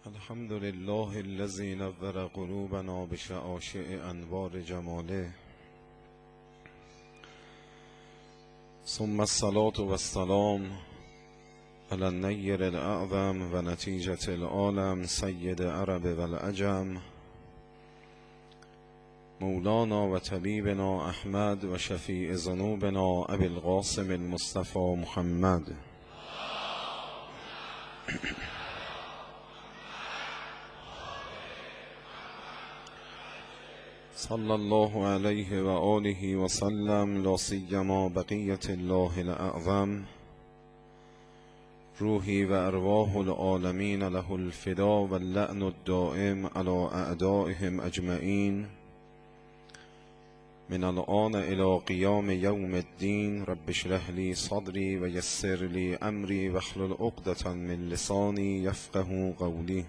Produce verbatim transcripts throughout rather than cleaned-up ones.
الحمد لله الذي نور قلوبنا بشعاشع انوار جماله، ثم الصلاة والسلام على النیر الاعظم و نتیجة العالم سید عرب و العجم مولانا و طبیبنا احمد و شفیع ذنوبنا ابی القاسم المصطفى محمد صلی الله علیه و آله و سلم. لا سیما بقیت الله الاعظم روحی و ارواح العالمین له الفدا و اللعن الدائم علی اعدائهم اجمعین من الآن الى قیام یوم الدین. رب اشرح لی صدری و یسر لی امری واحلل عقدة من لسانی یفقهوا قولی.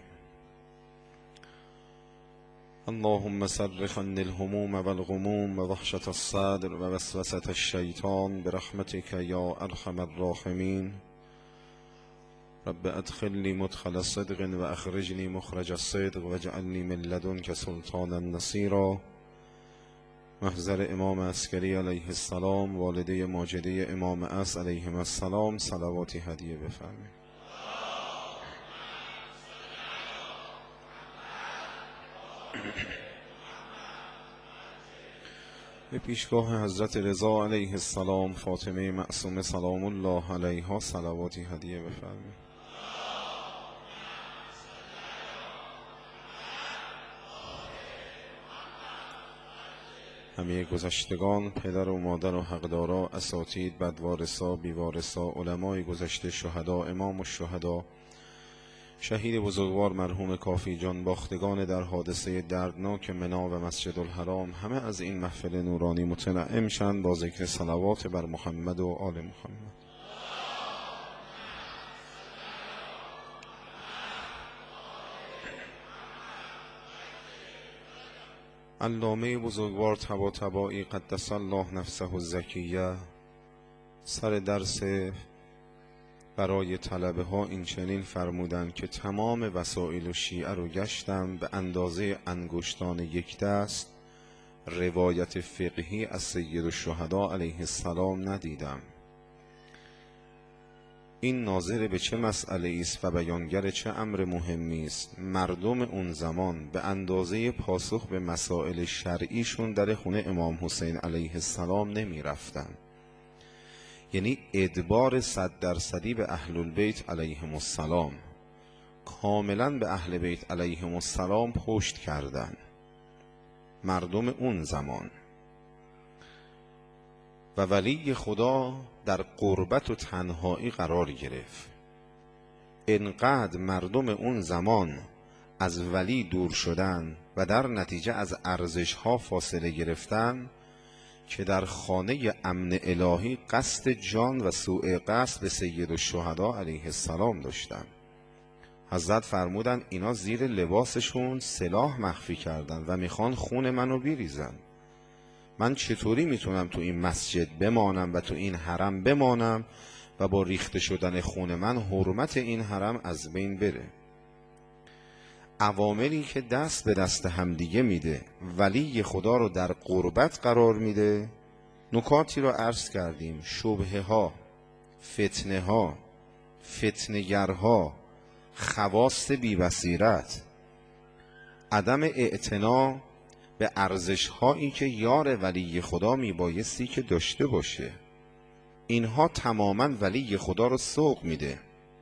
اللهم صرف عني الهموم والغموم ووحشة الصدر ووسوسة الشیطان برحمتك یا ارحم الراحمین. رب ادخلني مدخل صدق و اخرجني مخرج الصدق واجعلني من لدنك سلطانا نصيرا. محضر امام عسکری علیه السلام، والده ماجده امام عصر علیهم السلام، صلواتی هدیه بفرمایید. به پیشگاه حضرت رضا علیه السلام فاطمه معصومه سلام الله علیها صلواتی هدیه بفرمایید. همه گذشتگان، پدر و مادر و حقدارا، اساتید، بدوارثا، بیوارثا، علمای گذشته، شهدا، امام الشهدا، شهید بزرگوار مرحوم کافی جان، باختگان در حادثه دردناک منا و مسجد الحرام، همه از این محفل نورانی متنعم شند با ذکر صلوات بر محمد و آل محمد. علامه بزرگوار طباطبایی قدس الله نفسه الزکیه سر درس برای طلبه ها این چنین فرمودند که تمام وسائل و شیعه رو گشتم، به اندازه انگشتان یک دست روایت فقهی از سید الشهدا علیه السلام ندیدم. این ناظر به چه مسئله است و بیانگر چه امر مهمی است. مردم اون زمان به اندازه پاسخ به مسائل شرعیشون در خونه امام حسین علیه السلام نمی رفتن. یعنی ادبار صد درصدی به اهل البیت علیهم السلام، کاملا به اهل بیت علیهم السلام پشت کردن مردم اون زمان. و ولی خدا در غربت و تنهایی قرار گرفت. انقدر مردم اون زمان از ولی دور شدن و در نتیجه از ارزش ها فاصله گرفتن که در خانه امن الهی قصد جان و سوء قصد به سید الشهدا علیه السلام داشتن. حضرت فرمودن اینا زیر لباسشون سلاح مخفی کردن و میخوان خون منو بریزن. من چطوری میتونم تو این مسجد بمانم و تو این حرم بمانم و با ریخته شدن خون من حرمت این حرم از بین بره؟ عواملی که دست به دست همدیگه میده، ولی خدا رو در غربت قرار میده. نکاتی رو عرض کردیم، شبهه ها، فتنه ها، فتنگرها، خواص بی بصیرت، عدم اعتنا به ارزش هایی که یار ولی خدا میبایستی که داشته باشه، اینها تماما ولی خدا رو سوق میده.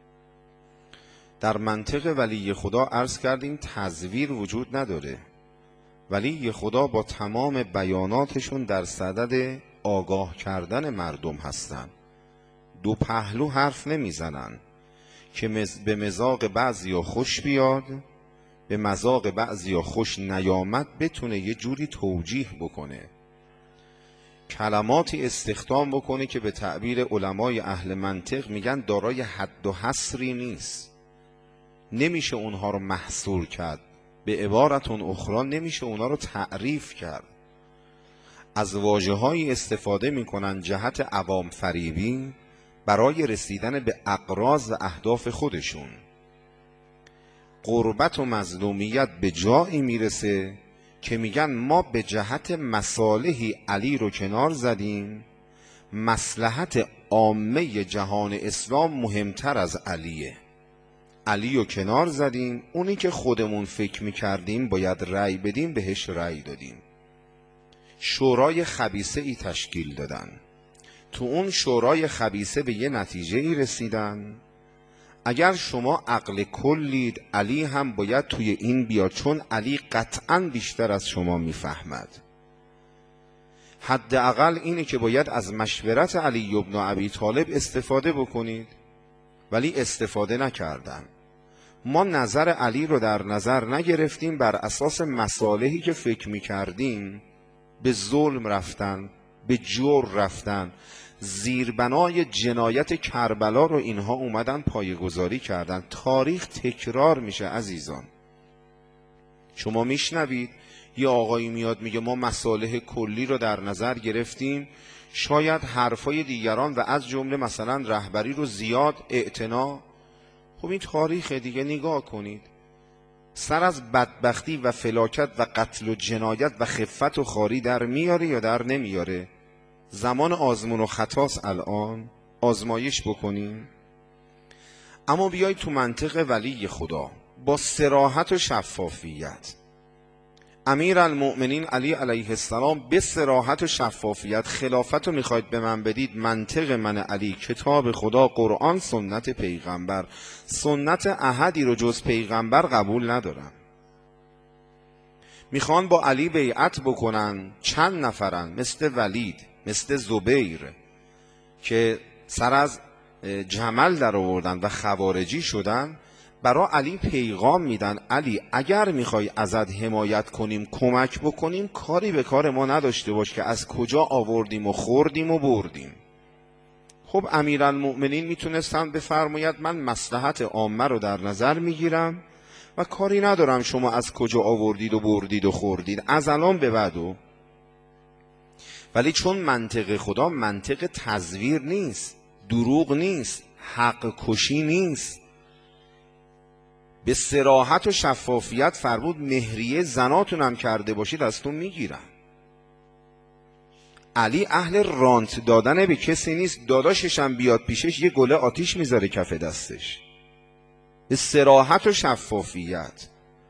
در منطق ولی خدا عرض کردیم تزویر وجود نداره. ولی خدا با تمام بیاناتشون در صدد آگاه کردن مردم هستن. دو پهلو حرف نمیزنن که مز... به مذاق بعضیا خوش بیاد، به مذاق بعضیا خوش نیامد بتونه یه جوری توجیه بکنه، کلماتی استخدام بکنه که به تعبیر علمای اهل منطق میگن دارای حد و حصری نیست، نمیشه اونها رو محصور کرد، به عبارتون اخرى نمیشه اونها رو تعریف کرد. از واژه‌هایی استفاده میکنن جهت عوام فریبی برای رسیدن به اغراض و اهداف خودشون. قربت و مظلومیت به جایی میرسه که میگن ما به جهت مصالحی علی رو کنار زدیم، مصلحت عامه جهان اسلام مهمتر از علیه. علی رو کنار زدیم، اونی که خودمون فکر میکردیم باید رأی بدیم بهش رأی دادیم. شورای خبیثه ای تشکیل دادن، تو اون شورای خبیثه به یه نتیجه ای رسیدن اگر شما عقل کلید علی هم باید توی این بیاد، چون علی قطعاً بیشتر از شما میفهمد. حداقل اینه که باید از مشورت علی ابن ابی طالب استفاده بکنید، ولی استفاده نکردن. ما نظر علی رو در نظر نگرفتیم، بر اساس مصالحی که فکر میکردیم به ظلم رفتن، به جور رفتن، زیربنای جنایت کربلا رو اینها اومدن پایه‌گذاری کردن. تاریخ تکرار میشه عزیزان. شما میشنوید یه آقایی میاد میگه ما مصالح کلی رو در نظر گرفتیم، شاید حرفای دیگران و از جمله مثلا رهبری رو زیاد اعتنا. خب این تاریخ دیگه، نگاه کنید سر از بدبختی و فلاکت و قتل و جنایت و خفت و خاری در میاره یا در نمیاره؟ زمان آزمون و خطاست، الان آزمایش بکنیم. اما بیای تو منطق ولی خدا با صراحت و شفافیت. امیر المؤمنین علی علیه السلام به صراحت و شفافیت خلافت رو میخواید به من بدید، منطق من علی کتاب خدا، قرآن، سنت پیغمبر. سنت احدی رو جز پیغمبر قبول ندارم. میخوان با علی بیعت بکنن، چند نفرن، مثل ولید، مثل زبیر که سر از جمل در آوردن و خوارجی شدن، برای علی پیغام میدن علی اگر میخوای ازت حمایت کنیم، کمک بکنیم، کاری به کار ما نداشته باش که از کجا آوردیم و خوردیم و بردیم. خب امیرالمؤمنین میتونستن بفرماید من مصلحت عامه رو در نظر میگیرم و کاری ندارم شما از کجا آوردید و بردید و خوردید از الان به بعدو. ولی چون منطق خدا منطق تزویر نیست، دروغ نیست، حق کشی نیست، به صراحت و شفافیت فرمود مهریه زناتون هم کرده باشید ازتون میگیرن. علی اهل رانت دادن به کسی نیست، داداشش هم بیاد پیشش یه گله آتیش میذاره کف دستش. به صراحت و شفافیت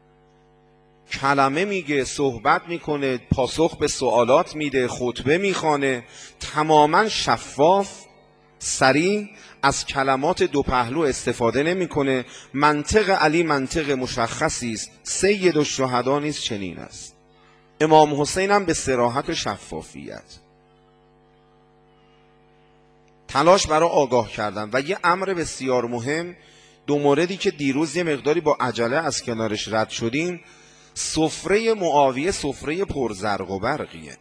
کلمه میگه، صحبت میکنه، پاسخ به سوالات میده، خطبه میخوانه، تماما شفاف، سریع، از کلمات دو پهلو استفاده نمیکنه. منطق علی منطق مشخصی است، سید الشهدا نیز چنین است. امام حسین هم به صراحت و شفافیت تلاش برای آگاه کردن. و یه امر بسیار مهم، دو موردی که دیروز یه مقداری با عجله از کنارش رد شدیم، سفره معاویه سفره پرزرق و برقیه.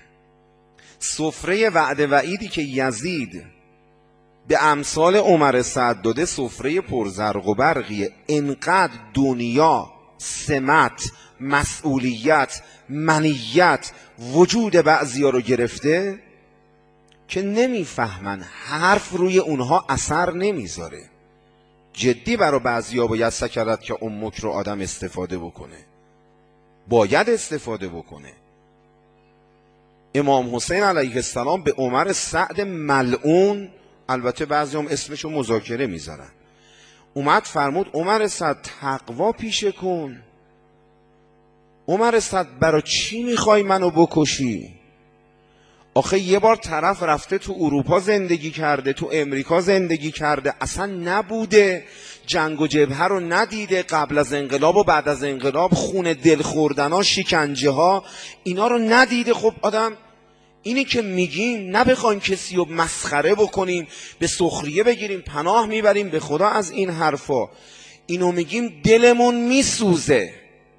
سفره وعده وعیدی که یزید به امثال عمر سعد داده سفره پرزرق و برقیه. انقدر دنیا، سمت، مسئولیت، منیت وجود بعضیا رو گرفته که نمیفهمن، حرف روی اونها اثر نمیذاره. جدی برای بعضیا باید سکرت که امک رو آدم استفاده بکنه، باید استفاده بکنه. امام حسین علیه السلام به عمر سعد ملعون، البته بعضی هم اسمشو مذاکره میذارن، اومد فرمود عمر سعد تقوا پیشه کن. عمر سعد برای چی میخوای منو بکشی؟ آخه یه بار طرف رفته تو اروپا زندگی کرده، تو امریکا زندگی کرده، اصلا نبوده، جنگ و جبهه رو ندیده، قبل از انقلاب و بعد از انقلاب خون دل خوردن ها، شکنجه ها، اینا رو ندیده. خب آدم اینی که میگیم نبخوایم کسی رو مسخره بکنیم، به سخریه بگیریم، پناه میبریم به خدا از این حرفا. اینو میگیم دلمون میسوزه.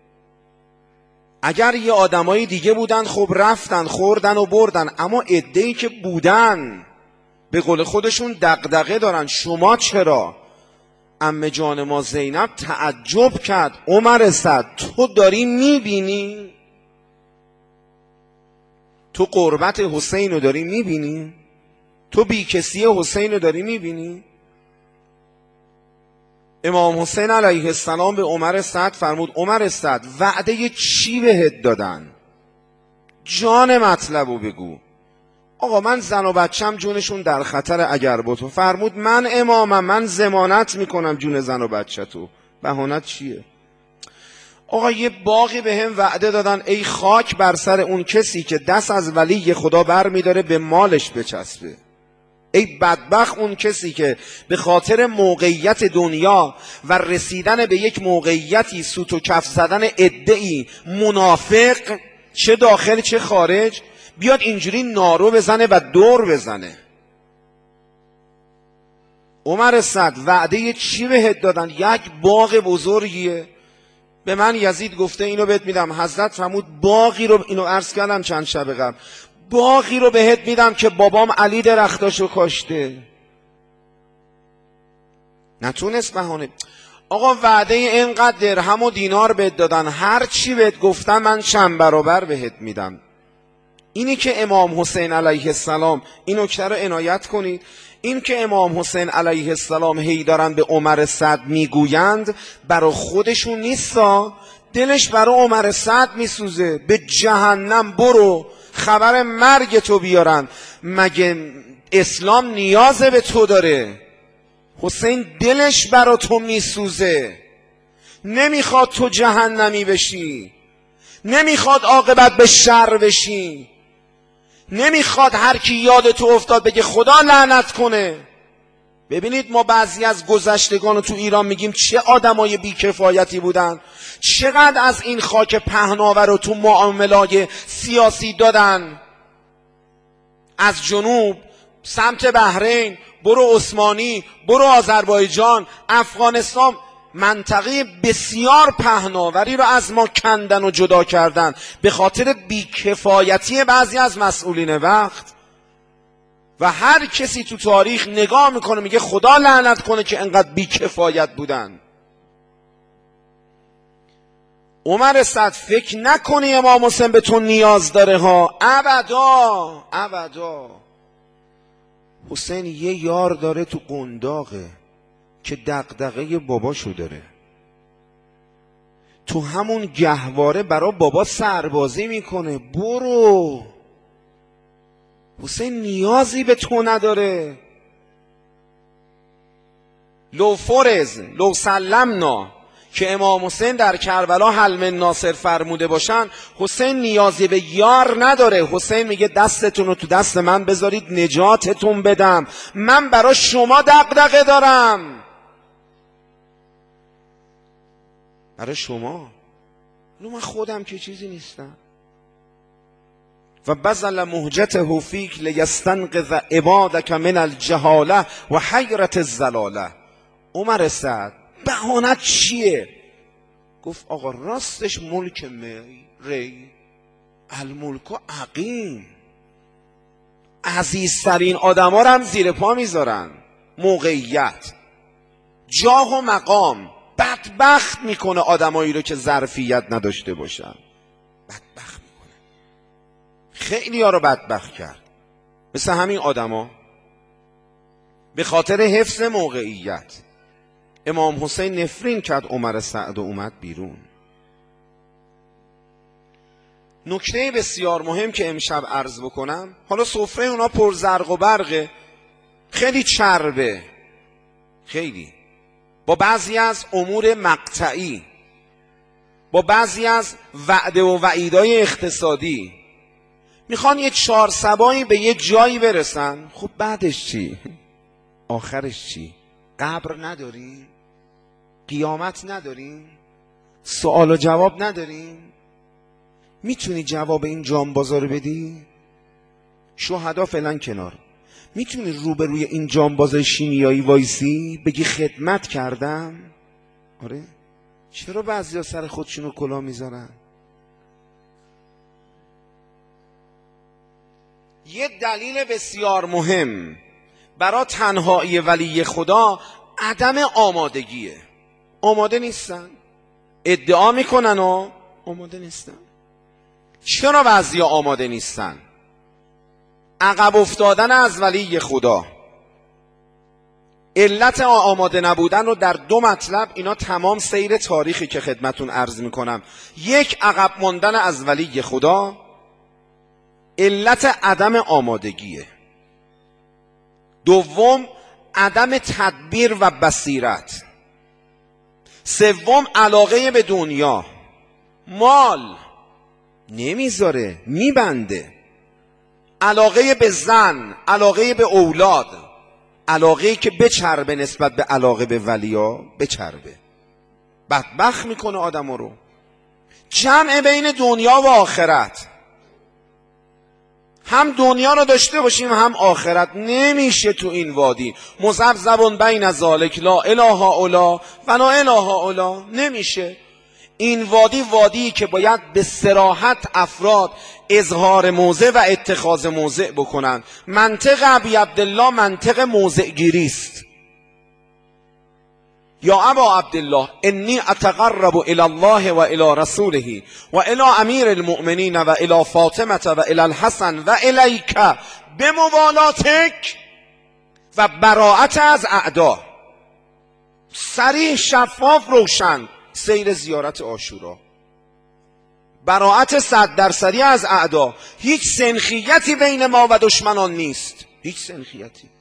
اگر یه آدمای دیگه بودن خب رفتن خوردن و بردن، اما عده‌ای که بودن به قول خودشون دغدغه دارن. شما چرا؟ عمه جان ما زینب تعجب کرد، عمر سعد تو داری میبینی؟ تو قربت حسین رو داری میبینی؟ تو بیکسی حسین رو داری میبینی؟ امام حسین علیه السلام به عمر سعد فرمود عمر سعد وعده چی بهت دادن؟ جان مطلبو بگو. آقا من زن و بچم جونشون در خطر اگر با تو. فرمود من امامم، من ضمانت میکنم جون زن و بچه تو. بهانت چیه؟ آقا یه باقی به هم وعده دادن، ای خاک بر سر اون کسی که دست از ولی خدا بر میداره به مالش بچسبه. ای بدبخت اون کسی که به خاطر موقعیت دنیا و رسیدن به یک موقعیتی سوت و کف زدن عده‌ای منافق چه داخل چه خارج بیاد اینجوری نارو بزنه و دور بزنه. عمر سعد وعده چی بهت دادن؟ یک باغ بزرگیه. به من یزید گفته اینو بهت میدم. حضرت فرمود باغی رو، اینو عرض کردم چند شب قبل، باغی رو بهت میدم که بابام علی درختاشو کاشته. نتونست بهانه. آقا وعده اینقدر درهم و دینار بهت دادن، هر چی بهت گفتم من چند برابر بهت میدم. اینی که امام حسین علیه السلام، این نکته رو عنایت کنید، این که امام حسین علیه السلام هی دارن به عمر سعد میگویند برای خودشون نیستا، دلش برای عمر سعد میسوزه. به جهنم برو خبر مرگ تو بیارن، مگه اسلام نیاز به تو داره؟ حسین دلش برای تو میسوزه، نمیخواد تو جهنمی بشی، نمیخواد عاقبت به شر بشی، نمیخواد هر کی یاد تو افتاد بگه خدا لعنت کنه. ببینید ما بعضی از گذشتگان رو تو ایران میگیم چه آدمای بیکفایتی بودن، چقدر از این خاک پهناور رو تو معاملای سیاسی دادن. از جنوب سمت بحرین، برو عثمانی، برو آذربایجان، افغانستان، منطقه بسیار پهناوری رو از ما کندن و جدا کردن به خاطر بیکفایتی بعضی از مسئولین وقت. و هر کسی تو تاریخ نگاه میکنه میگه خدا لعنت کنه که انقدر بیکفایت بودن. عمر سعد فکر نکنی امام حسین به تو نیاز داره ها، ابدا ابدا. حسین یه یار داره تو قنداقه که دغدغه باباشو داره، تو همون گهواره برا بابا سربازی میکنه. برو، حسین نیازی به تو نداره. لو فرض لو سلمنا که امام حسین در کربلا حل من ناصر فرموده باشن، حسین نیازی به یار نداره. حسین میگه دستتون رو تو دست من بذارید نجاتتون بدم، من برا شما دغدغه دارم، برای شما. نو من خودم که چیزی نیستم. و بذل مهجته فیک لیستنقذ عبادک من الجهاله و حیرت الزلاله. عمر سعد بهانت چیه؟ گفت آقا راستش ملک می ری الملک و عقیم، عزیزترین آدم ها رو هم زیر پا میذارن. موقعیت، جاه و مقام بدبخت میکنه آدمایی رو که ظرفیت نداشته باشن، بدبخت میکنه. خیلی ها رو بدبخت کرد، مثل همین آدما به خاطر حفظ موقعیت. امام حسین نفرین کرد عمر سعد و اومد بیرون. نکته بسیار مهم که امشب عرض بکنم، حالا سفره اونا پر زرق و برقه، خیلی چربه، خیلی با بعضی از امور مقطعی، با بعضی از وعده و وعیدهای اقتصادی میخوان یه چهار سبایی به یه جایی برسن. خب بعدش چی؟ آخرش چی؟ قبر نداری؟ قیامت نداریم؟ سوال و جواب نداریم؟ میتونی جواب این جانبازا رو بدی؟ شهدا فعلا کنار، میتونی روبروی این جانباز شیمیایی وایسی بگی خدمت کردم؟ آره. چرا بعضیا سر خودشونو کلاه میذارن؟ یه دلیل بسیار مهم برای تنهایی ولی خدا عدم آمادگیه. آماده نیستن، ادعا میکنن و آماده نیستن. چرا بعضیا آماده نیستن؟ عقب افتادن از ولی خدا، علت آماده نبودن رو در دو مطلب، اینا تمام سیر تاریخی که خدمتون عرض میکنم. یک، عقب ماندن از ولی خدا، علت عدم آمادگیه. دوم، عدم تدبیر و بصیرت. سوم، علاقه به دنیا. مال نمیذاره، میبنده. علاقه به زن، علاقه به اولاد، علاقه که بچربه نسبت به علاقه به ولیا، بچربه، بدبخت میکنه آدم رو. جمع بین دنیا و آخرت، هم دنیا رو داشته باشیم هم آخرت، نمیشه تو این وادی. مذبذب بین ذالک لا اله الا و لا اله الا، نمیشه. این وادی وادی که باید به صراحت افراد اظهار موضع و اتخاذ موضع بکنن. منطق ابی عبدالله منطق موضع گیری است. یا ابا عبدالله انی اتقرب الی الله و الی رسوله و الی امیر المؤمنین و الی فاطمه و الی الحسن و الیک بموالاتک و براءت از اعدا. صریح، شفاف، روشن. سیر زیارت عاشورا، براءت صد درصدی از اعدا. هیچ سنخیتی بین ما و دشمنان نیست، هیچ سنخیتی.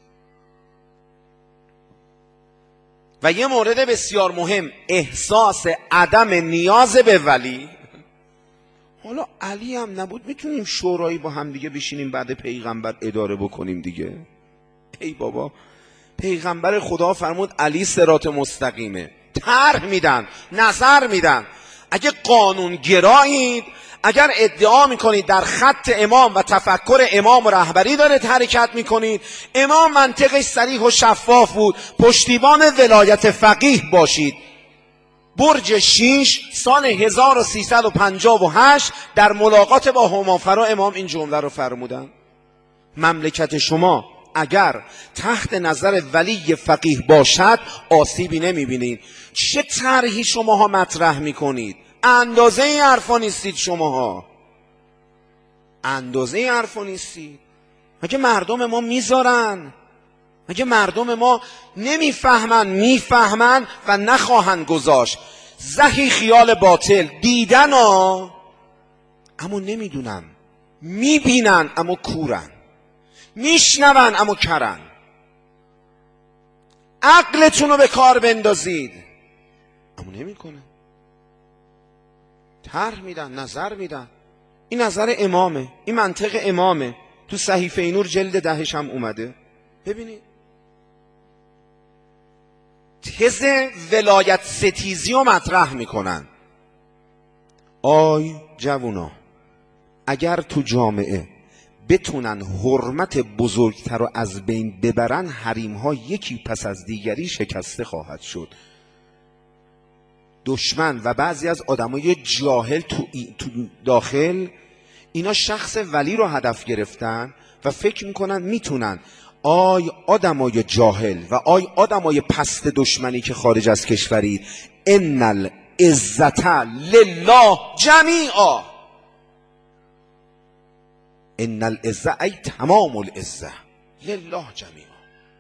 و یه مورد بسیار مهم، احساس عدم نیاز به ولی. حالا علی هم نبود میتونیم شورایی با هم دیگه بشینیم بعد پیغمبر اداره بکنیم دیگه؟ ای بابا، پیغمبر خدا فرمود علی صراط مستقیمه. طرح میدن، نظر میدن. اگه قانون گرایید، اگر ادعا میکنید در خط امام و تفکر امام و رهبری دارید حرکت میکنید، امام منطقش صریح و شفاف بود، پشتیبان ولایت فقیه باشید. برج شیش سال هزار و سیصد و پنجاه و هشت در ملاقات با همافرا امام این جمله رو فرمودن: مملکت شما اگر تحت نظر ولی فقیه باشد آسیبی نمیبینید. چه طرحی شماها مطرح میکنید؟ اندازه این حرفا نیستید شماها، اندازه این حرفا نیستید. مگه مردم ما میذارن؟ مگه مردم ما نمیفهمن؟ میفهمن و نخواهند گذاشت. زهی خیال باطل، دیدن ها اما نمیدونن، میبینن اما کورن، میشنون اما کرن. عقلتون رو به کار بندازید اما نمیکنه. طرح میدن، نظر میدن. این نظر امامه، این منطق امامه. تو صحیفه نور جلد دهش هم اومده، ببینید. تز ولایت ستیزی رو مطرح میکنن. آی جوونا، اگر تو جامعه بتونن حرمت بزرگتر رو از بین ببرن، حریم‌ها یکی پس از دیگری شکسته خواهد شد. دشمن و بعضی از آدمای جاهل تو, تو داخل اینا شخص ولی رو هدف گرفتن و فکر میکنن میتونن آی آدمای جاهل و آی آدمای پست دشمنی که خارج از کشورید، ان العزت لله جمیعا، ان العزه ای تمام العزه لله جمیعا.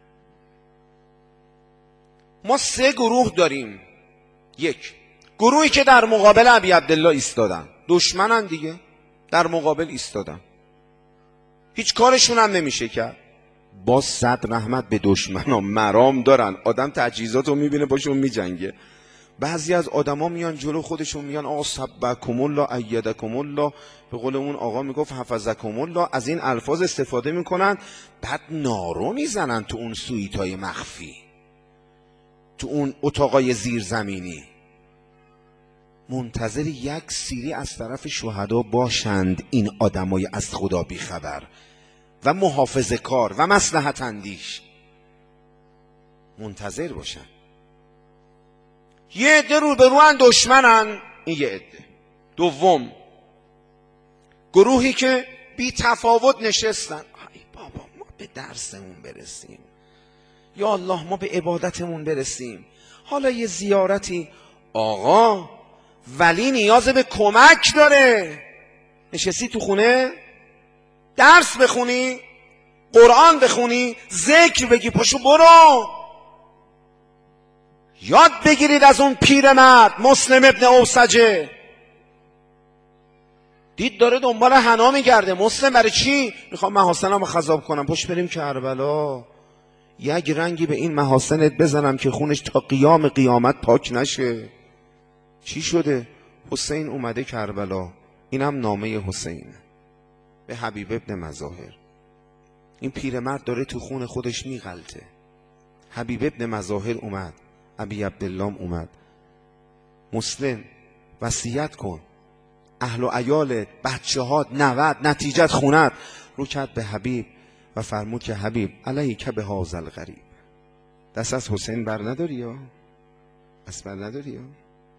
ما سه گروه داریم. یک، گروهی که در مقابل ابی عبدالله ایستادن، دشمنن دیگه، در مقابل ایستادن، هیچ کارشون هم نمیشه کرد. با صد رحمت به دشمنا مرام دارن، آدم تجهیزات رو میبینه باشون میجنگه. بعضی از آدما میان جلو خودشون میگن آقا سبکم الله ایدکم الله، به قول اون آقا میگفت حفظکم الله. از این الفاظ استفاده میکنن، بعد نارو میزنن تو اون سویتای مخفی، تو اون اتاقای زیرزمینی، منتظر یک سیری از طرف شهدا باشند. این آدمای از خدا بیخبر و محافظه کار و مصلحت اندیش منتظر باشن. یه عده رو به روان دشمنن، این یه عده. دوم، گروهی که بی تفاوت نشستن، ای بابا ما به درسمون برسیم، یا الله ما به عبادتمون برسیم، حالا یه زیارتی. آقا ولی نیاز به کمک داره. نشستی تو خونه درس بخونی، قرآن بخونی، ذکر بگی، پاشو برو. یاد بگیرید از اون پیرمرد مسلم ابن اوسجه. دید داره دنبال حنا میگرده. مسلم برای چی؟ میخوام محاسنم رو خذاب کنم. پشت بریم کربلا، یک رنگی به این محاسنت بزنم که خونش تا قیام قیامت پاک نشه. چی شده؟ حسین اومده کربلا. اینم نامه حسین به حبیب ابن مظاهر. این پیرمرد داره تو خون خودش میغلطه. حبیب ابن مظاهر اومد، ابی عبدالله اومد. مسلم وصیت کن، اهل و عیالت، بچه هات، نوت، نتیجت، خونت. رو کرد به حبیب و فرمود که حبیب علیک به هذا الغریب. دست از حسین بر نداری یا؟ دست بر نداری یا؟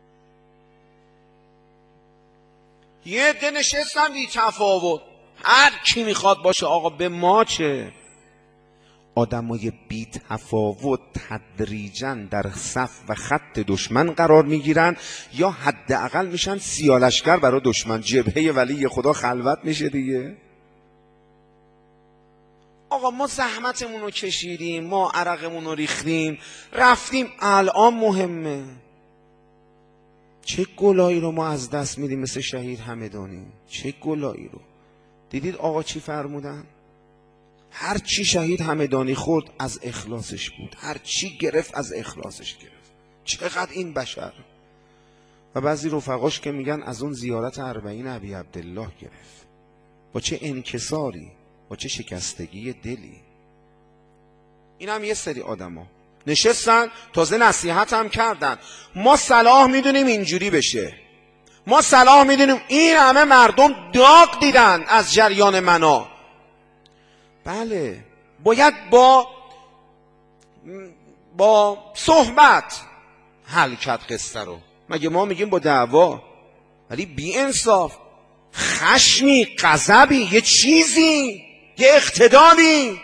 یه عده نشستن بی تفاوت، هر کی میخواد باشه آقا به ما چه. آدمای بی تفاوت تدریجاً در صف و خط دشمن قرار میگیرن یا حداقل میشن سیالشگر برای دشمن. جبهه ولی خدا خلوت میشه دیگه. آقا ما زحمتمون رو کشیدیم، ما عرقمون رو ریختیم، رفتیم، الان مهمه. چه گلایی رو ما از دست میدیم مثل شهید همدانی. چه گلایی رو دیدید آقا چی فرمودن؟ هر چی شهید همدانی خورد از اخلاصش بود، هر چی گرفت از اخلاصش گرفت. چقدر این بشر. و بعضی رفقاش که میگن از اون زیارت اربعین ابی عبدالله گرفت. با چه انکساری، با چه شکستگی دلی. این هم یه سری آدم ها نشستن تازه نصیحت هم کردن. ما صلاح میدونیم اینجوری بشه، ما صلاح میدونیم. این همه مردم داغ دیدن از جریان منا. بله باید با با صحبت حل کرد قصه رو. مگه ما میگیم با دعوا؟ ولی بی انصاف، خشمی، غضبی، یه چیزی، یه اقتداری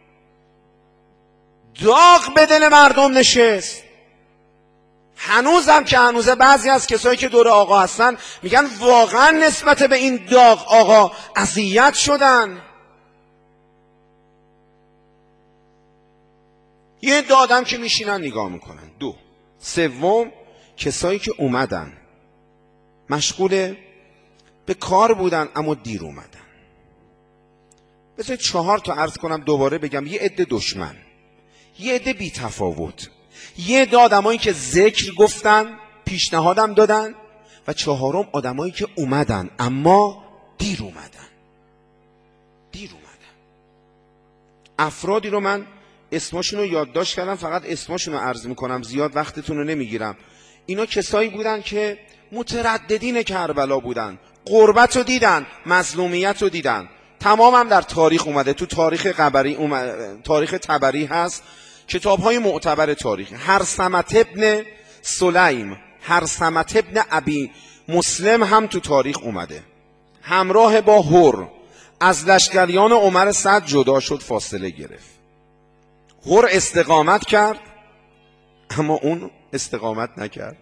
داغ به دل مردم نشست. هنوزم که هنوزه بعضی از کسایی که دور آقا هستن میگن واقعا نسبت به این داغ آقا اذیت شدن. یه دادم که میشینن نگاه میکنن. دو سوم کسایی که اومدن مشغول به کار بودن اما دیر اومدن. بذارید چهار تا عرض کنم دوباره بگم. یه عده دشمن، یه عده بی تفاوت، یه عده آدمایی که ذکر گفتن پیشنهادم دادن و چهارم آدمایی که اومدن اما دیر اومدن. دیر اومدن. افرادی رو من اسمشون رو یادداشت کردم، فقط اسمشون رو عرض میکنم، زیاد وقتتون رو نمیگیرم. اینا کسایی بودن که مترددین کربلا بودن، غربت رو دیدن، مظلومیت رو دیدن. تمام هم در تاریخ اومده، تو تاریخ قبری اومده، تاریخ طبری هست، کتاب های معتبر تاریخی. هرثمت ابن سلیم، هرثمت ابن ابی مسلم هم تو تاریخ اومده. همراه با هر از لشکریان عمر سعد جدا شد، فاصله گرفت. هر استقامت کرد اما اون استقامت نکرد.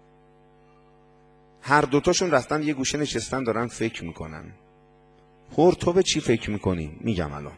هر دوتاشون رفتن یه گوشه نشستن دارن فکر میکنن. هر تو به چی فکر میکنی؟ میگم الان.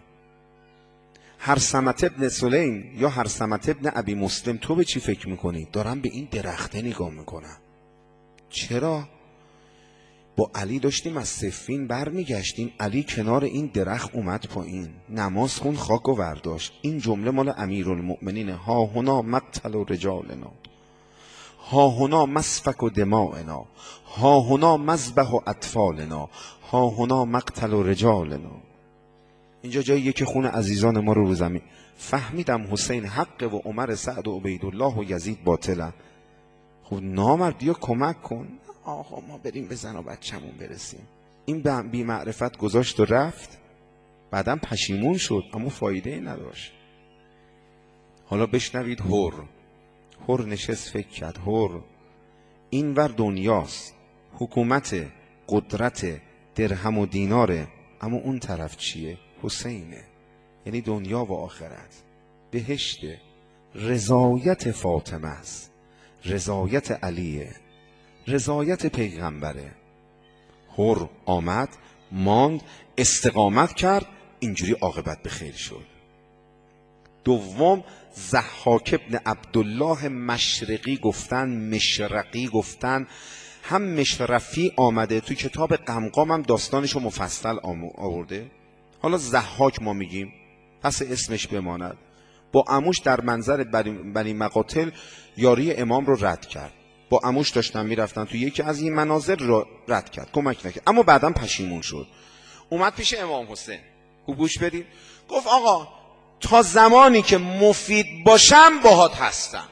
هرثمت ابن سلیم یا هرثمت ابن ابی مسلم تو به چی فکر میکنی؟ دارن به این درخته نگاه میکنن. چرا؟ با علی داشتیم از صفین بر میگشتیم، علی کنار این درخت اومد پایین، نماز خون، خاک و ورداشت. این جمله مال امیرالمؤمنین. ها هنا مقتل و رجالنا، ها هنا مسفک و دماءنا، ها هنا مذبح و اطفالنا، ها هنا مقتل و رجالنا. اینجا جاییه که خون عزیزان ما رو رو زمین. فهمیدم حسین حق و عمر سعد و عبیدالله و یزید باطله. خب نامرد بیا کمک کن. آقا ما بریم به زن و بچه‌مون برسیم. این بی معرفت گذاشت و رفت، بعدم پشیمون شد اما فایده نداشت. حالا بشنوید هر. هر نشست فکر کرد. هر این ور دنیاست، حکومت، قدرت، درهم و دیناره، اما اون طرف چیه؟ حسینه. یعنی دنیا و آخرت، بهشت، رضایت فاطمه است، رضایت علیه، رضایت پیغمبره. هر آمد، ماند، استقامت کرد، اینجوری عاقبت به خیر شد. دوم ضحاک ابن عبدالله مشرقی گفتن، مشرقی گفتن، هم مشرفی آمده تو کتاب قمقام هم داستانشو مفصل آورده. حالا ضحاک ما میگیم پس اسمش بماند. با عموش در منظر بنی مقاتل یاری امام رو رد کرد، با عموش داشتن میرفتن تو یکی از این مناظر رو رد کرد، کمک نکرد، اما بعداً پشیمون شد. اومد پیش امام حسین، خوب گوش بدید، گفت آقا تا زمانی که مفید باشم باهات هستم.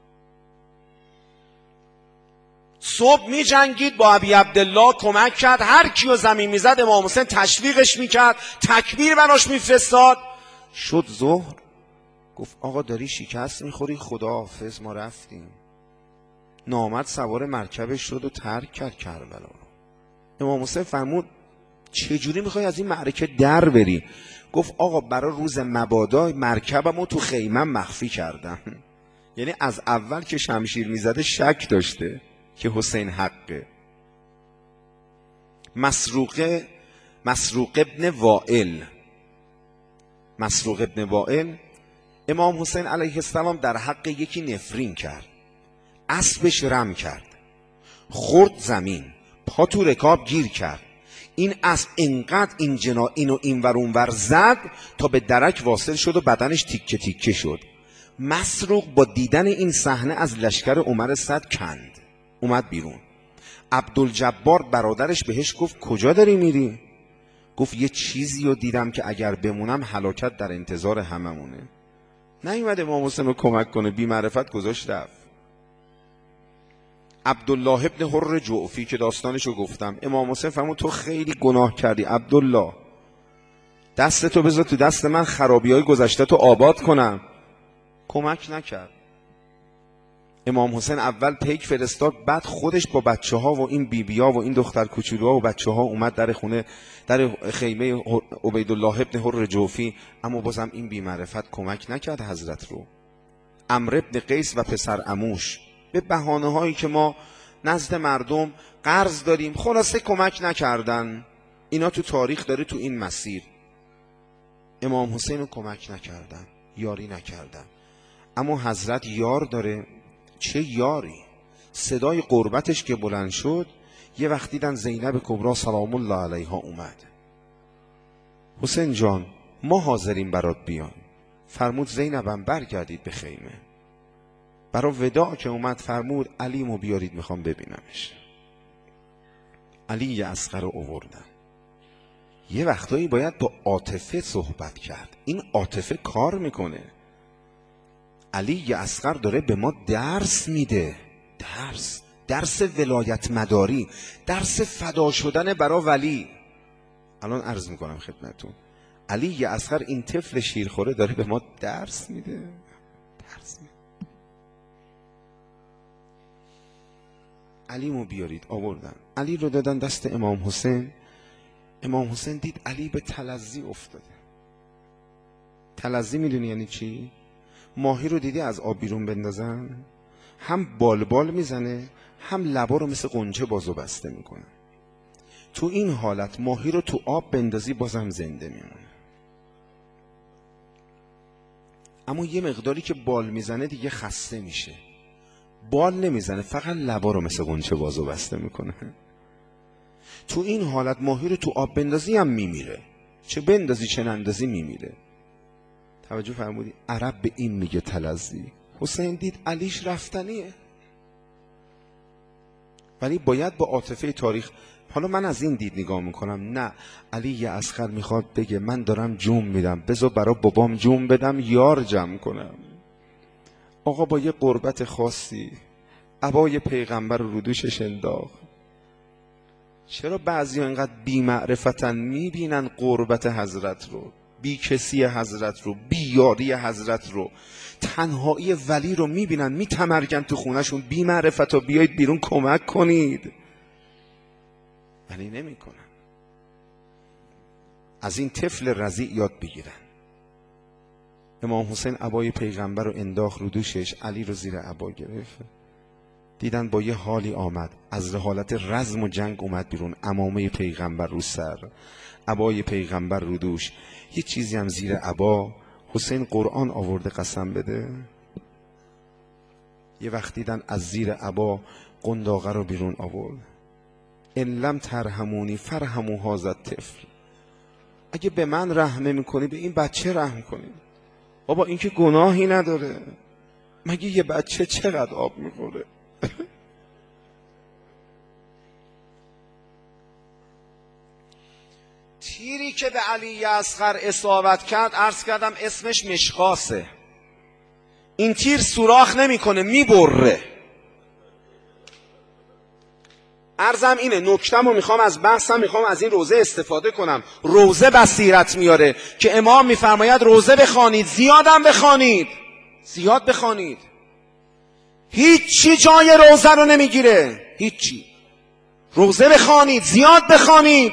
صبح می جنگید با ابی عبدالله، کمک کرد، هر کیو زمین میزد امام حسین تشویقش میکرد، تکبیر براش میفرستاد. شد ظهر، گفت آقا داری شکست میخوری، خداحافظ، ما رفتیم. نامد سوار مرکبش شد و ترک کرد کربلا. امام حسین فرمود چجوری میخوای از این معرکه در بری؟ گفت آقا برای روز مبادا مرکبمو تو خیمم مخفی کردم. یعنی از اول که شمشیر میزده شک داشته که حسین حقه. مسروق مسروق ابن وائل مسروق ابن وائل امام حسین علیه السلام در حق یکی نفرین کرد، اسبش رم کرد، خورد زمین، پا تو رکاب گیر کرد. این اسب اینقدر این جنا اینو اینور اونور زد تا به درک واصل شد و بدنش تیکه تیکه شد. مسروق با دیدن این صحنه از لشکر عمر صد کند، اومد بیرون. عبدالجبار برادرش بهش گفت کجا داری میری؟ گفت یه چیزی رو دیدم که اگر بمونم هلاکت در انتظار هممونه. نیومد امام حسین رو کمک کنه، بی معرفت گذاشت رفت. عبدالله ابن حر جعفی که داستانشو گفتم، امام حسین فرمود تو خیلی گناه کردی عبدالله، دستتو بذار تو دست من خرابی‌های گذشته تو آباد کنم. کمک نکرد. امام حسین اول پیک فرستاد، بعد خودش با بچه ها و این بیبی ها و این دختر کوچولوها و بچه ها اومد در خونه، در خیمه عبیدالله ابن حر جعفی، اما بازم این بی معرفت کمک نکرد حضرت رو. عمرو ابن قیس و پسر عموش به بهانه هایی که ما نزد مردم قرض داریم خلاصه کمک نکردن. اینا تو تاریخ داره، تو این مسیر امام حسین رو کمک نکردن، یاری نکردن. اما حضرت یار داره، چه یاری. صدای قربتش که بلند شد، یه وقت دیدن زینب کبرا سلام الله علیها اومد. حسین جان ما حاضریم برات بیان. فرمود زینبم برگردید به خیمه. برای وداع که اومد فرمود علیمو بیارید میخوام ببینمش. علی اصغر رو آوردن. یه وقتایی باید با عاطفه صحبت کرد، این عاطفه کار میکنه. علی اصغر داره به ما درس میده، درس درس ولایت مداری، درس فدا شدن برا ولی. الان عرض میکنم خدمتون، علی اصغر این طفل شیرخوره داره به ما درس میده، درس میده. علیمو بیارید. آوردن علی رو دادن دست امام حسین. امام حسین دید علی به تلظی افتاده. تلظی میدونی یعنی چی؟ ماهی رو دیدی از آب بیرون بندازن، هم بال بال میزنه هم لبا رو مثل قنچه باز و بسته میکنه. تو این حالت ماهی رو تو آب بندازی بازم زنده میمونه، اما یه مقداری که بال میزنه دیگه خسته میشه. بال نمیزنه، فقط لبا رو مثل قنچه باز و بسته میکنه. تو این حالت ماهی رو تو آب بندازی هم میمیره، چه بندازی چه نندازی میمیره. توجه فرمودی؟ عرب به این میگه تلظی. حسین دید علیش رفتنیه، ولی باید با عاطفه تاریخ. حالا من از این دید نگاه میکنم، نه علی اصغر میخواد بگه من دارم جوم میدم، بذار برا بابام جوم بدم یار جمع کنم. آقا با یه قربت خاصی عبای پیغمبر رو رو دوشش انداخت. چرا بعضی ها اینقدر بی معرفتن میبینن قربت حضرت رو، بی کسی حضرت رو، بی یاری حضرت رو، تنهایی ولی رو میبینن میتمرگن تو خونهشون، بی معرفت ها بیایید بیرون کمک کنید، ولی نمی کنن. از این طفل رضیع یاد بگیرن. امام حسین عبای پیغمبر رو انداخت رو دوشش، علی رو زیر عبا گرفت. دیدن با یه حالی آمد، از حالت رزم و جنگ اومد بیرون، عمامه پیغمبر رو سر، عبای پیغمبر رو دوش، یه چیزی هم زیر عبا، حسین قرآن آورده قسم بده؟ یه وقت دیدن از زیر عبا قنداقه رو بیرون آورد. ان لم ترحمونی فرحموا هذا الطفل. اگه به من رحم نمی‌کنی به این بچه رحم کنی. بابا این که گناهی نداره. مگه یه بچه چقدر آب میخوره؟ تیری که به علی اصغر اصابت کرد، عرض کردم اسمش مشقاسه. این تیر سوراخ نمیکنه، میبره. عرضم اینه، نکته‌مو میخوام از بحثم میخوام از این روزه استفاده کنم. روزه بصیرت میاره که امام میفرماید روزه بخوانید، زیادم بخوانید، زیاد بخوانید. هیچی جای روزه رو نمیگیره، هیچی. روزه بخوانید، زیاد بخوانید.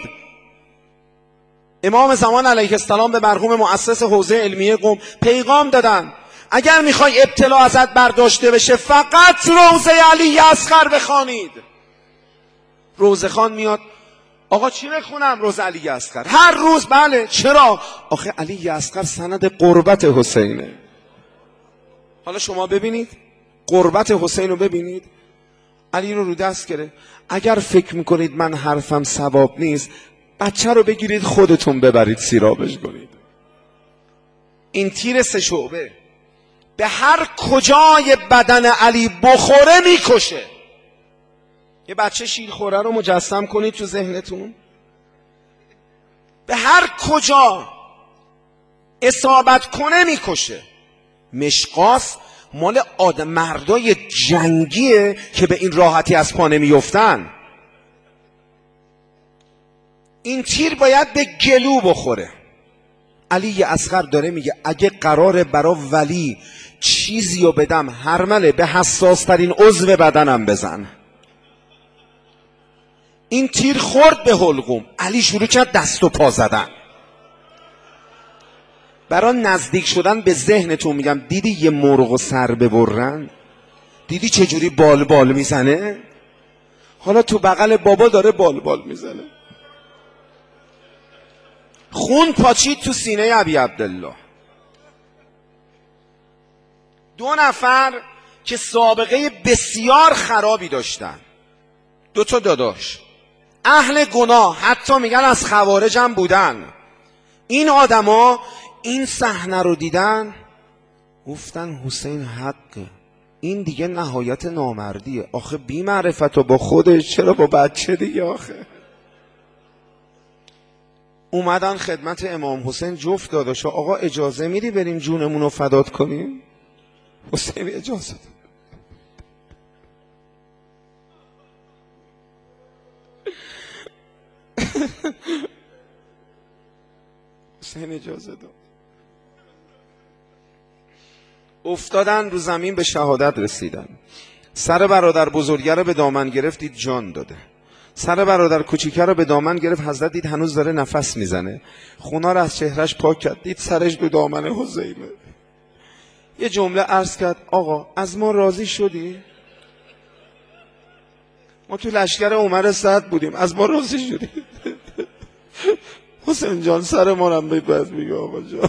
امام زمان علیه السلام به مرحوم مؤسس حوزه علمیه قم پیغام دادن اگر میخوای ابتلا ازت برداشته بشه فقط روزه علی اصغر بخوانید. روزه خان میاد، آقا چی بخونم؟ روزه علی اصغر هر روز. بله چرا؟ آخه علی اصغر سند قربت حسینه. حالا شما ببینید قربت حسین رو ببینید. علی رو رو دست گرفت. اگر فکر میکنید من حرفم ثواب نیست، بچه رو بگیرید خودتون ببرید سیرابش کنید. این تیر سه شعبه به هر کجای بدن علی بخوره میکشه. یه بچه شیرخوره رو مجسم کنید تو ذهنتون. به هر کجا اصابت کنه میکشه. مشقاس مال آدم مردای جنگیه که به این راحتی از پا نمیافتن. این تیر باید به گلو بخوره. علی اصغر داره میگه اگه قراره برا ولی چیزی رو بدم، هرمله به حساس ترین عضو بدنم بزن. این تیر خورد به حلقوم. علی شروع کرد دست و پا زدن. برا نزدیک شدن به ذهنتون میگم، دیدی یه مرغ و سر ببرن؟ دیدی چجوری بال بال میزنه؟ حالا تو بغل بابا داره بال بال میزنه. خون پاچید تو سینه ابی عبدالله. دو نفر که سابقه بسیار خرابی داشتن، دو تا داداش اهل گناه، حتی میگن از خوارج هم بودن. این آدما این صحنه رو دیدن گفتن حسین حقه، این دیگه نهایت نامردیه. آخه بی معرفت و با خودش، چرا با بچه دیگه؟ آخه اومدن خدمت امام حسین، جفت داداشا آقا اجازه میدی بریم جونمون رو فدات کنیم؟ حسین اجازه داد. حسین اجازه داد. افتادن رو زمین، به شهادت رسیدن. سر برادر بزرگه رو به دامن گرفت، دید جان داده. سر برادر کوچیکه رو به دامن گرفت، حضرت دید هنوز داره نفس میزنه. خونا رو از چهرش پاک کرد، دید سرش به دامن حسینه. یه جمله عرض کرد، آقا از ما راضی شدی؟ ما تو لشکر عمر سعد بودیم، از ما راضی شدی؟ حسین جان سر ما رو هم بگو. میگه آقا جان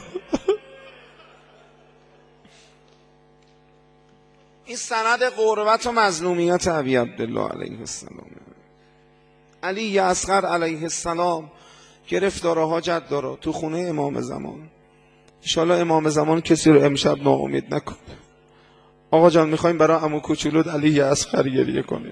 این سند قربت و مظلومیت ابی عبدالله علیه السلام. علی اصغر علیه السلام گرفتار حاجت داره تو خونه امام زمان. انشالله امام زمان کسی رو امشب ناامید نکنه. آقا جان میخوایم برای عمو کوچولوت علی اصغر گریه کنیم.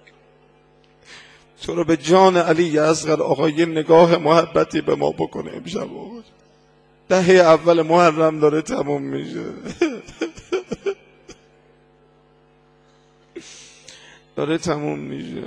تو رو به جان علی اصغر آقا یه نگاه محبتی به ما بکنه امشب. آقا دهه اول محرم داره تموم میشه. داره تموم میشه.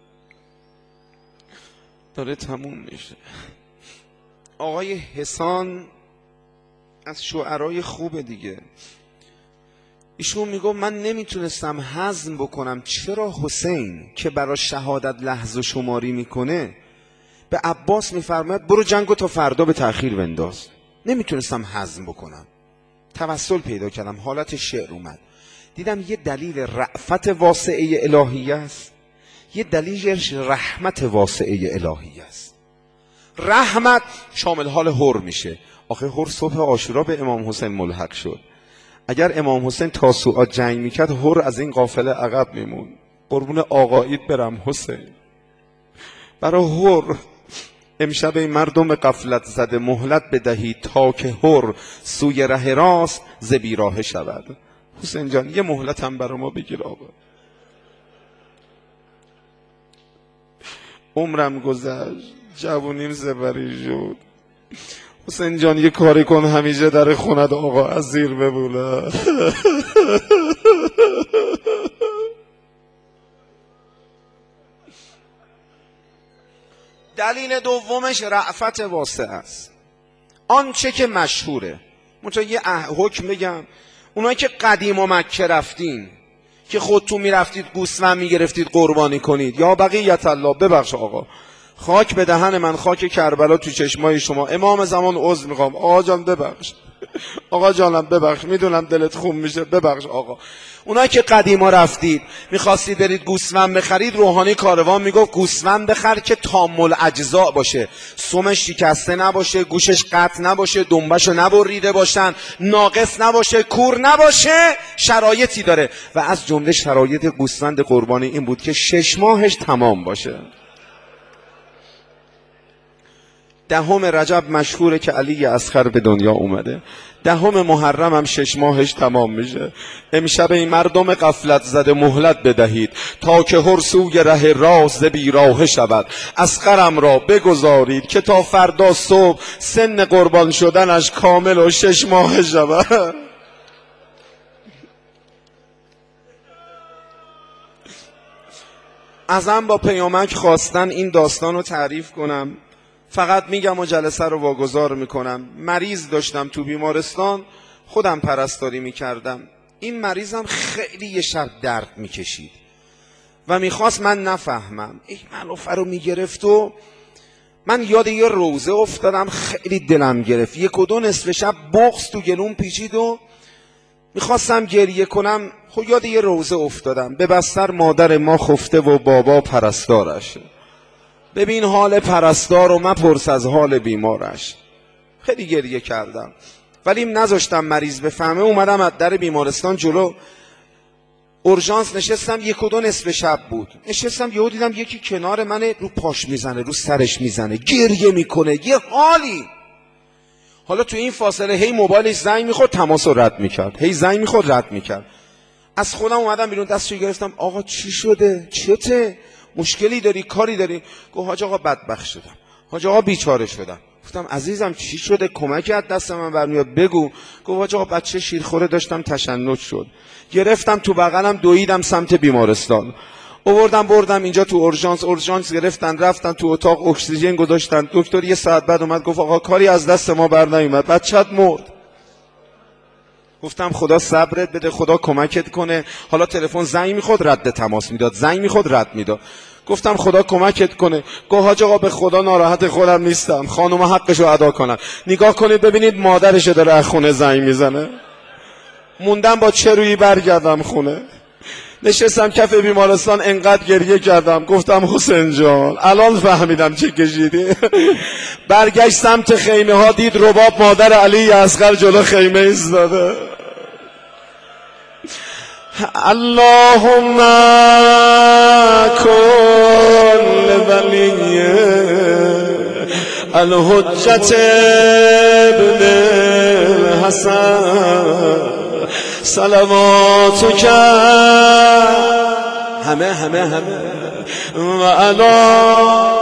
داره تموم میشه. آقای حسان از شعرای خوب دیگه، ایشون میگو من نمیتونستم هضم بکنم چرا حسین که برای شهادت لحظه شماری میکنه به عباس میفرماید برو جنگو تا فردا به تأخیر بنداز. نمیتونستم هضم بکنم. توسل پیدا کردم، حالت شعر اومد، دیدم یه دلیل رأفت واسعه الهی است، یه دلیلش رحمت واسعه الهی است. رحمت شامل حال حر میشه، آخه هر صبح عاشورا به امام حسین ملحق شد. اگر امام حسین تاسوعا جنگ میکرد هر از این قافله عقب میمون. قربون آقایید برم حسین. برای هر امشب این مردم غفلت زده مهلت بدهید تا که هر سوی ره راست ز بیراه شود. حسین جان یه مهلت هم برای ما بگیر آقا. عمرم گذشت، جوونیم زبری شد. حسین جان یه کاری کن همیشه در خونت آقا از زیر ببوله. دلیل دومش رأفت واسه است. آنچه که مشهوره. منتها یه حکم بگم، اونایی که قدیم و مکه رفتین که خودتون میرفتید گوسفند میگرفتید قربانی کنید، یا بقیت الله، ببخش آقا، خاک به دهن من، خاک کربلا تو چشمای شما، امام زمان عذر میخوام، آقا جان ببخش، آقا جانم ببخش، میدونم دلت خون میشه، ببخش آقا. اونایی که قدیما رفتید میخواستید برید گوسفند بخرید، روحانی کاروان میگفت گوسفند بخر که تام الاجزاء باشه، سمش شکسته نباشه، گوشش قطع نباشه، دنبشو نبریده باشن، ناقص نباشه، کور نباشه، شرایطی داره و از جمله شرایط گوسفند قربانی این بود که شش ماهش تمام باشه. دهم رجب مشهوره که علی اصغر به دنیا اومده، دهم محرم هم شش ماهش تمام میشه. امشب این مردم غفلت زده مهلت بدهید تا که هر سوی ره راست بیراه شود. اصغرم را بگذارید که تا فردا صبح سن قربان شدنش کامل و شش ماه شود. ازم با پیامک خواستن این داستان رو تعریف کنم، فقط میگم و جلسه رو واگذار میکنم. مریض داشتم تو بیمارستان، خودم پرستاری میکردم. این مریضم خیلی یه شب درد میکشید و میخواست من نفهمم، این ملافه رو میگرفت و من یاد یه روزه افتادم، خیلی دلم گرفت. یک و دو نصف شب بغض تو گلوم پیچید و میخواستم گریه کنم، خب یاد یه روزه افتادم. به بستر مادر ما خفته و بابا پرستارش. ببین حال پرستار و مپرس از حال بیمارش. خیلی گریه کردم ولی نذاشتم مریض بفهمه. اومدم از در بیمارستان جلو اورژانس نشستم، یک و دو نصف شب بود. نشستم یهو دیدم یکی کنار منه، رو پاش میزنه، رو سرش میزنه، گریه میکنه، یه حالی. حالا تو این فاصله هی موبایلش زنگ میخورد، تماس رو رد میکرد، هی زنگ میخورد رد میکرد. از خودم اومدم بیرون، دستشو گرفتم، آقا چی شده؟ چته؟ مشکلی داری؟ کاری داری؟ گفت حاج آقا بدبخت شدم، حاج آقا بیچاره شدم. گفتم عزیزم چی شده؟ کمکی از دست من برمیاد بگو. گفت حاج آقا بچه شیرخوره داشتم تشنج شد، گرفتم تو بغلم دویدم سمت بیمارستان، آوردم بردم اینجا تو اورژانس. اورژانس گرفتن رفتن تو اتاق اکسیژن گذاشتن. دکتر یه ساعت بعد اومد گفت آقا کاری از دست ما بر نیومد، بچت مرد. گفتم خدا صبرت بده، خدا کمکت کنه. حالا تلفن زنگ میخورد رد تماس میداد، زنگ میخورد رد میداد. گفتم خدا کمکت کنه. گفت حاج آقا به خدا ناراحت خودم نیستم، خانم حقشو ادا کنن. نگاه کنید ببینید مادرش داره از خونه زنگ میزنه. موندم با چه رویی برگردم خونه. نشستم کف بیمارستان انقدر گریه کردم. گفتم حسین جان الان فهمیدم چه کشیدی. برگشت سمت خیمه ها، دید رباب مادر علی اصغر جلو خیمه ایستاده. اللهم کن لولی الحجت ابن الحسن صلواتک همه همه همه و علی